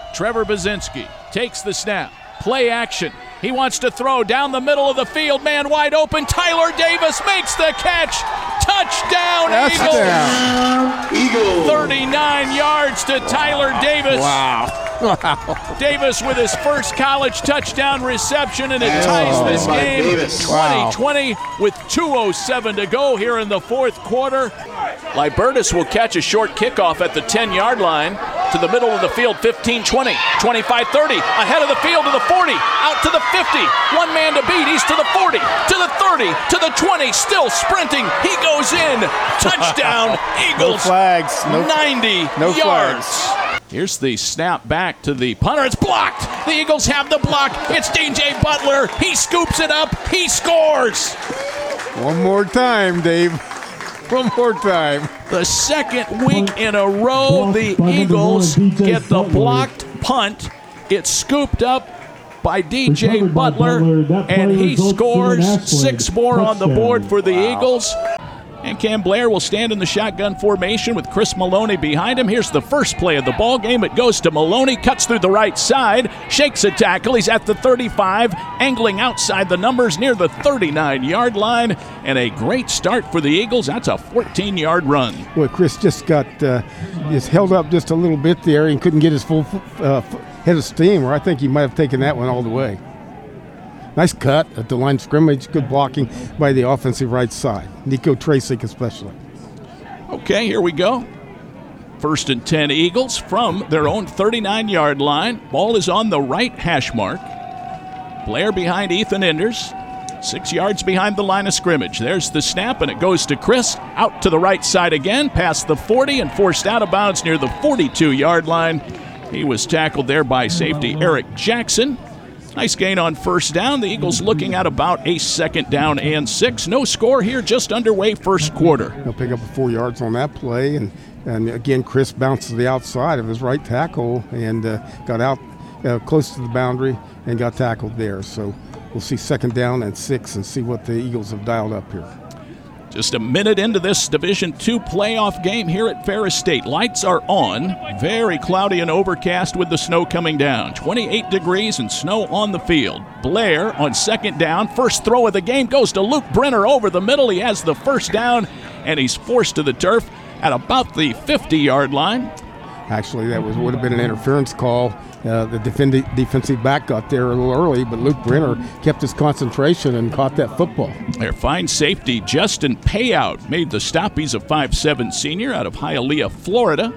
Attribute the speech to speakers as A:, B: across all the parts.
A: Trevor Baczynski takes the snap. Play action. He wants to throw down the middle of the field. Man wide open. Tyler Davis makes the catch. Touchdown, Eagles. 39 yards to Tyler Davis.
B: Wow.
A: Davis with his first college touchdown reception, and it ties this game 20-20 with 2:07 to go here in the fourth quarter. Libertus will catch a short kickoff at the 10-yard line to the middle of the field, 15-20, 25-30, ahead of the field to the 40, out to the 50, one man to beat, he's to the 40, to the 30, to the 20, still sprinting, he goes in, touchdown, Eagles,
B: no flags.
A: 90
B: no
A: yards.
B: Flags.
A: Here's the snap back to the punter. It's blocked. The Eagles have the block. It's DJ Butler. He scoops it up. He scores.
B: One more time, Dave. One more time.
A: The second week in a row, the Eagles get the blocked punt. It's scooped up by DJ Butler, and he scores 6 more on the board for the Eagles. And Cam Blair will stand in the shotgun formation with Chris Maloney behind him. Here's the first play of the ball game. It goes to Maloney, cuts through the right side, shakes a tackle. He's at the 35, angling outside the numbers near the 39-yard line. And a great start for the Eagles. That's a 14-yard run.
C: Well, Chris just got just held up just a little bit there and couldn't get his full head of steam, or I think he might have taken that one all the way. Nice cut at the line of scrimmage. Good blocking by the offensive right side. Nico Tracek especially.
A: Okay, here we go. 1st and 10 Eagles from their own 39-yard line. Ball is on the right hash mark. Blair behind Ethan Enders. 6 yards behind the line of scrimmage. There's the snap, and it goes to Chris. Out to the right side again, past the 40, and forced out of bounds near the 42-yard line. He was tackled there by safety Eric Jackson. Nice gain on first down. The Eagles looking at about a 2nd down and 6. No score here, just underway first quarter.
C: He'll pick up 4 yards on that play. And again, Chris bounced to the outside of his right tackle and got out close to the boundary and got tackled there. So we'll see 2nd down and 6 and see what the Eagles have dialed up here.
A: Just a minute into this Division II playoff game here at Ferris State. Lights are on. Very cloudy and overcast with the snow coming down. 28 degrees and snow on the field. Blair on 2nd down. First throw of the game goes to Luke Brenner over the middle. He has the first down, and he's forced to the turf at about the 50-yard line.
C: Actually, that would have been an interference call. The defensive back got there a little early, but Luke Brenner kept his concentration and caught that football.
A: Their fine safety, Justin Payout, made the stop. He's a 5'7" senior out of Hialeah, Florida.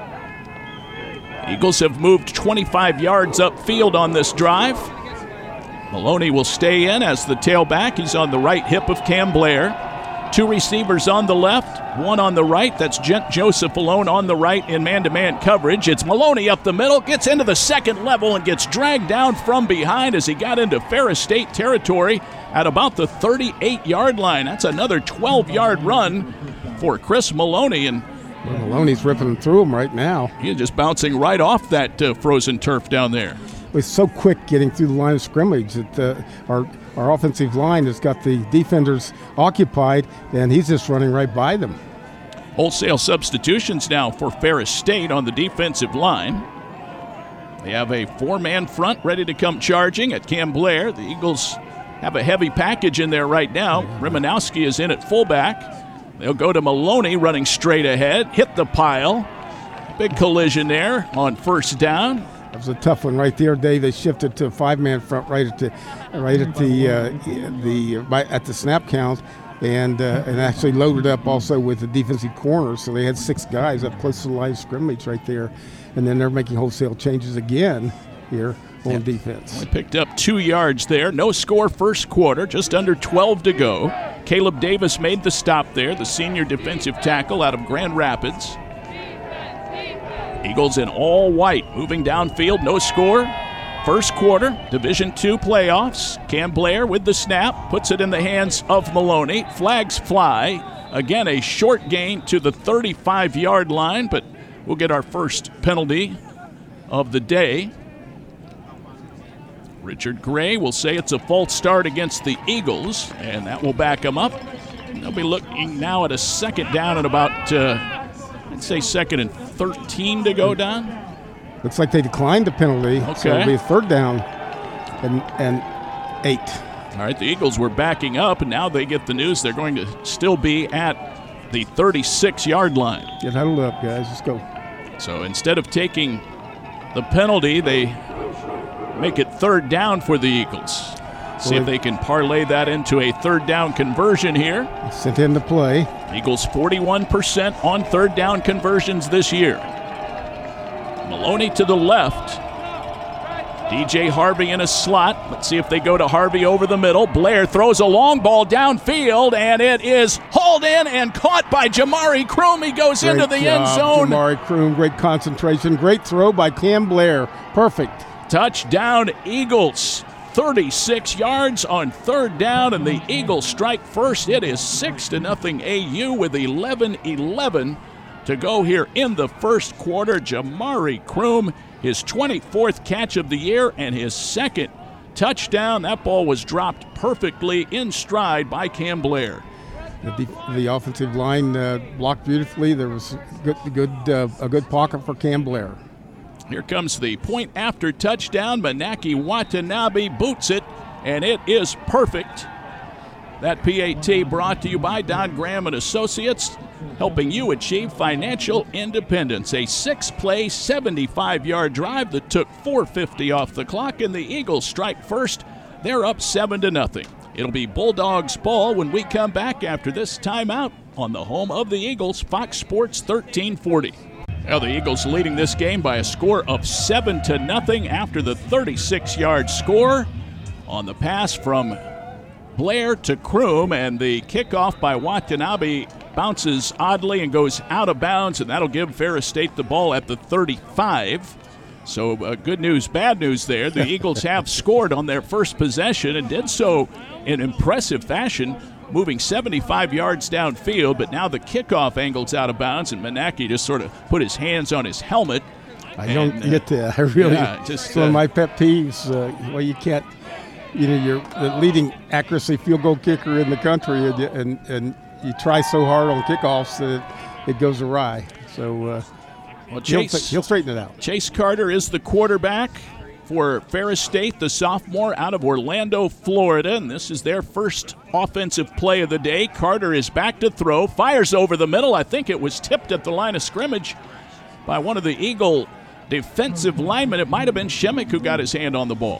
A: Eagles have moved 25 yards upfield on this drive. Maloney will stay in as the tailback. He's on the right hip of Cam Blair. 2 receivers on the left, 1 on the right. That's Joseph alone on the right in man-to-man coverage. It's Maloney up the middle, gets into the second level and gets dragged down from behind as he got into Ferris State territory at about the 38-yard line. That's another 12-yard run for Chris Maloney. And
C: Maloney's ripping through him right now.
A: He's just bouncing right off that frozen turf down there.
C: It was so quick getting through the line of scrimmage that our offensive line has got the defenders occupied, and he's just running right by them.
A: Wholesale substitutions now for Ferris State on the defensive line. They have a 4-man front ready to come charging at Cam Blair. The Eagles have a heavy package in there right now. Rimanowski is in at fullback. They'll go to Maloney running straight ahead, hit the pile. Big collision there on first down.
C: That was a tough one right there, Dave. They shifted to a 5-man front right at the snap count, and actually loaded up also with the defensive corners. So they had 6 guys up close to the line of scrimmage right there, and then they're making wholesale changes again here on defense.
A: We picked up 2 yards there. No score first quarter, just under 12 to go. Caleb Davis made the stop there, the senior defensive tackle out of Grand Rapids. Eagles in all white, moving downfield, no score. First quarter, Division II playoffs. Cam Blair with the snap, puts it in the hands of Maloney. Flags fly. Again, a short gain to the 35-yard line, but we'll get our first penalty of the day. Richard Gray will say it's a false start against the Eagles, and that will back him up. They'll be looking now at a 2nd down and about, I'd say 2nd and 13 to go, Don.
C: Looks like they declined the penalty.
A: Okay.
C: So it'll be a third down and 8.
A: All right, the Eagles were backing up, and now they get the news they're going to still be at the 36-yard line.
C: Get huddled up, guys. Let's go.
A: So instead of taking the penalty, they make it third down for the Eagles. See if they can parlay that into a third down conversion here.
C: Sent in to play.
A: Eagles 41% on third down conversions this year. Maloney to the left. DJ Harvey in a slot. Let's see if they go to Harvey over the middle. Blair throws a long ball downfield, and it is hauled in and caught by Jamari Croom. He goes into the end zone.
C: Jamari Croom, great concentration. Great throw by Cam Blair. Perfect.
A: Touchdown, Eagles. 36 yards on third down, and the Eagles strike first. It is 6-0 AU with 11-11 to go here in the first quarter. Jamari Croom, his 24th catch of the year and his second touchdown. That ball was dropped perfectly in stride by Cam Blair.
C: The offensive line blocked beautifully. There was a good pocket for Cam Blair.
A: Here comes the point after touchdown. Manaki Watanabe boots it, and it is perfect. That PAT brought to you by Don Graham and Associates, helping you achieve financial independence. A 6-play, 75-yard drive that took 4:50 off the clock, and the Eagles strike first. They're up 7-0. It'll be Bulldogs ball when we come back after this timeout on the home of the Eagles, Fox Sports 1340. Well, the Eagles leading this game by a score of 7-0 after the 36-yard score on the pass from Blair to Croom, and the kickoff by Watanabe bounces oddly and goes out of bounds, and that'll give Ferris State the ball at the 35. So good news, bad news there. The Eagles have scored on their first possession and did so in impressive fashion, moving 75 yards downfield, but now the kickoff angles out of bounds, and Manaki just sort of put his hands on his helmet.
C: I don't get that. I really, it's one of my pet peeves. Well, you can't, you're the leading accuracy field goal kicker in the country, and you try so hard on kickoffs that it goes awry. So he'll straighten it out.
A: Chase Carter is the quarterback for Ferris State, the sophomore out of Orlando, Florida, and this is their first offensive play of the day. Carter is back to throw, fires over the middle. I think it was tipped at the line of scrimmage by one of the Eagle defensive linemen. It might have been Shemmick who got his hand on the ball.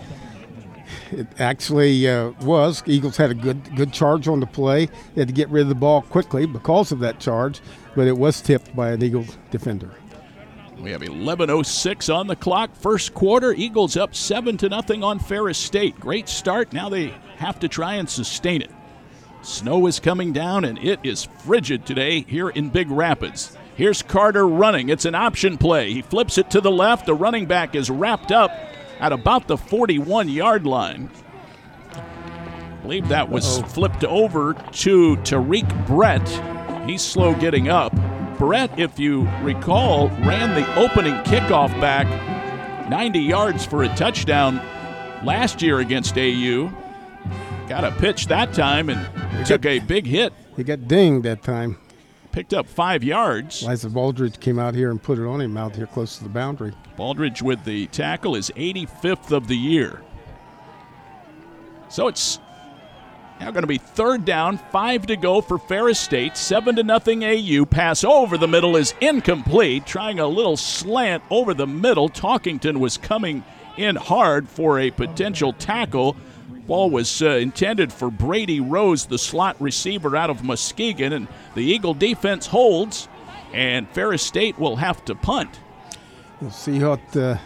C: It actually was. Eagles had a good charge on the play. They had to get rid of the ball quickly because of that charge, but it was tipped by an Eagle defender.
A: We have 11:06 on the clock. First quarter, Eagles up 7-0 on Ferris State. Great start. Now they have to try and sustain it. Snow is coming down, and it is frigid today here in Big Rapids. Here's Carter running. It's an option play. He flips it to the left. The running back is wrapped up at about the 41-yard line. I believe that was flipped over to Tariq Brett. He's slow getting up. Brett, if you recall, ran the opening kickoff back 90 yards for a touchdown last year against AU. Got a pitch that time and took a big hit.
C: He got dinged that time.
A: Picked up 5 yards.
C: Liza Baldridge came out here and put it on him out here close to the boundary.
A: Baldridge with the tackle is 85th of the year. So it's now going to be third down, 5 to go for Ferris State. 7-0 AU. Pass over the middle is incomplete. Trying a little slant over the middle. Talkington was coming in hard for a potential tackle. Ball was intended for Brady Rose, the slot receiver out of Muskegon, and the Eagle defense holds, and Ferris State will have to punt.
C: We'll see what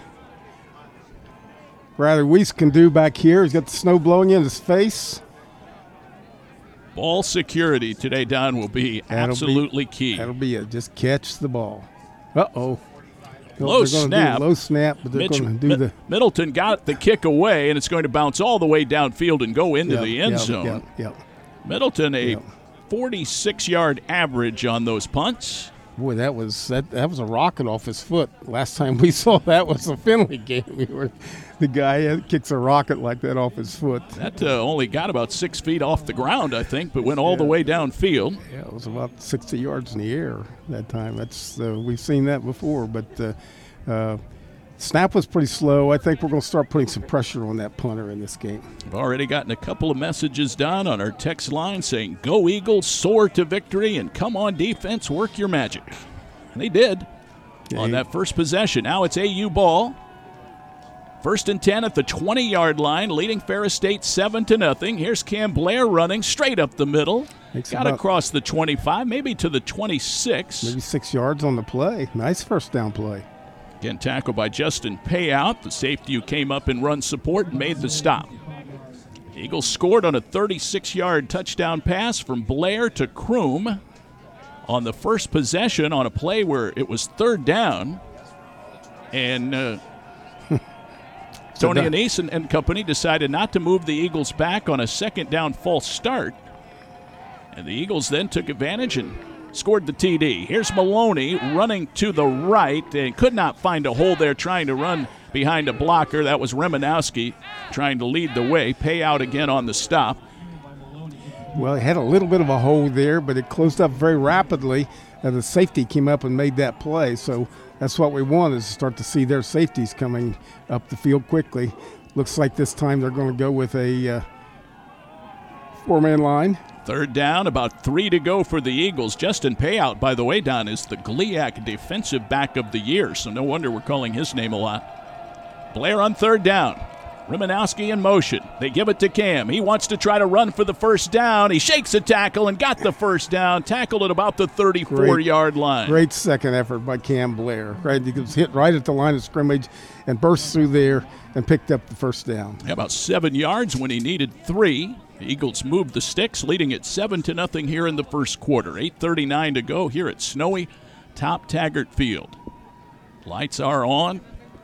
C: Riley Weiss can do back here. He's got the snow blowing in his face.
A: Ball security today, Don, will be absolutely key.
C: That'll be it. Just catch the ball. Uh-oh.
A: Low snap.
C: Low snap, but they're going to do the...
A: Middleton got the kick away, and it's going to bounce all the way downfield and go into the end zone. Middleton, a 46-yard average on those punts.
C: Boy, that was a rocket off his foot. Last time we saw that was a Finley game. The guy kicks a rocket like that off his foot.
A: That only got about 6 feet off the ground, I think, but went all the way downfield.
C: Yeah, it was about 60 yards in the air that time. That's we've seen that before, but Snap was pretty slow. I think we're going to start putting some pressure on that punter in this game.
A: We've already gotten a couple of messages down on our text line saying, "Go Eagles, soar to victory, and come on defense, work your magic." And they did on that first possession. Now it's AU ball. 1st and 10 at the 20-yard line, leading Ferris State 7-0. Here's Cam Blair running straight up the middle. Got across the 25, maybe to the 26.
C: Maybe 6 yards on the play. Nice first down play.
A: Again, tackled by Justin Payout, the safety who came up in run support and made the stop. Eagles scored on a 36-yard touchdown pass from Blair to Kroom on the first possession on a play where it was 3rd down. And Tony Anise and company decided not to move the Eagles back on a 2nd down false start. And the Eagles then took advantage and scored the TD. Here's Maloney running to the right and could not find a hole there, trying to run behind a blocker. That was Remanowski trying to lead the way. Payout again on the stop.
C: Well, it had a little bit of a hole there, but it closed up very rapidly. The safety came up and made that play. So that's what we want, is to start to see their safeties coming up the field quickly. Looks like this time they're going to go with a 4-man line.
A: 3rd down, about 3 to go for the Eagles. Justin Payout, by the way, Don, is the GLIAC Defensive Back of the Year, so no wonder we're calling his name a lot. Blair on 3rd down. Remanowski in motion. They give it to Cam. He wants to try to run for the first down. He shakes a tackle and got the first down. Tackled at about the 34-yard line.
C: Great second effort by Cam Blair. Right, he was hit right at the line of scrimmage and burst through there and picked up the first down.
A: About 7 yards when he needed 3. The Eagles moved the sticks, leading it 7-0 here in the first quarter. 8:39 to go here at snowy Top Taggart Field. Lights are on.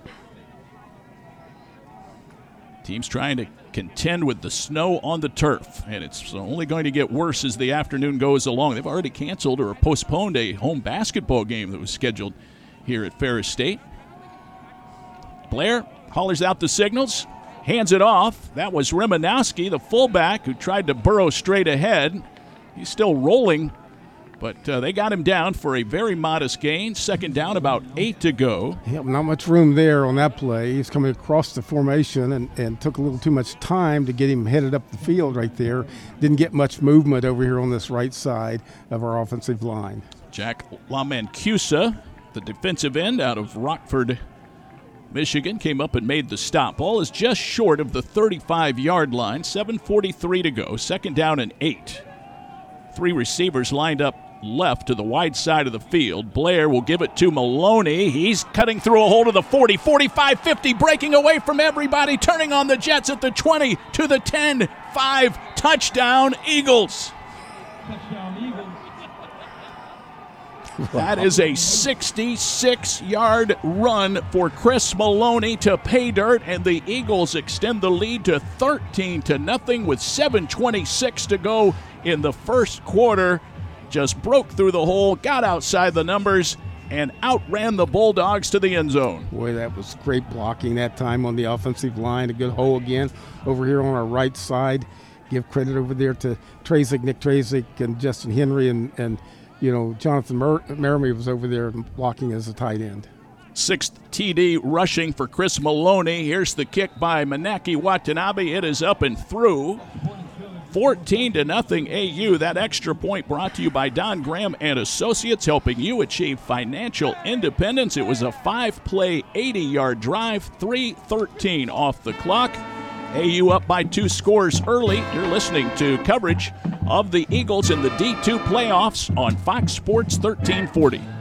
A: Team's trying to contend with the snow on the turf, and it's only going to get worse as the afternoon goes along. They've already canceled or postponed a home basketball game that was scheduled here at Ferris State. Blair hollers out the signals, hands it off. That was Remanowski, the fullback, who tried to burrow straight ahead. He's still rolling, but they got him down for a very modest gain. 2nd down, about 8 to go.
C: Yep, not much room there on that play. He's coming across the formation and took a little too much time to get him headed up the field right there. Didn't get much movement over here on this right side of our offensive line.
A: Jack LaMancusa, the defensive end out of Rockford, Michigan, came up and made the stop. Ball is just short of the 35-yard line. 7:43 to go. 2nd down and 8. 3 receivers lined up left to the wide side of the field. Blair will give it to Maloney. He's cutting through a hole to the 40, 45, 50, breaking away from everybody, turning on the Jets at the 20 to the 10, 5, touchdown Eagles. That is a 66-yard run for Chris Maloney to pay dirt, and the Eagles extend the lead to 13-0 with 7:26 to go in the first quarter. Just broke through the hole, got outside the numbers, and outran the Bulldogs to the end zone.
C: Boy, that was great blocking that time on the offensive line. A good hole again over here on our right side. Give credit over there to Nick Trazik, and Justin Henry, and Jonathan Merrimee was over there blocking as a tight end.
A: 6th TD rushing for Chris Maloney. Here's the kick by Manaki Watanabe. It is up and through. 14-0 AU. That extra point brought to you by Don Graham and Associates, helping you achieve financial independence. It was a 5-play, 80-yard drive, 3:13 off the clock. AU up by 2 scores early. You're listening to coverage of the Eagles in the D2 playoffs on Fox Sports 1340.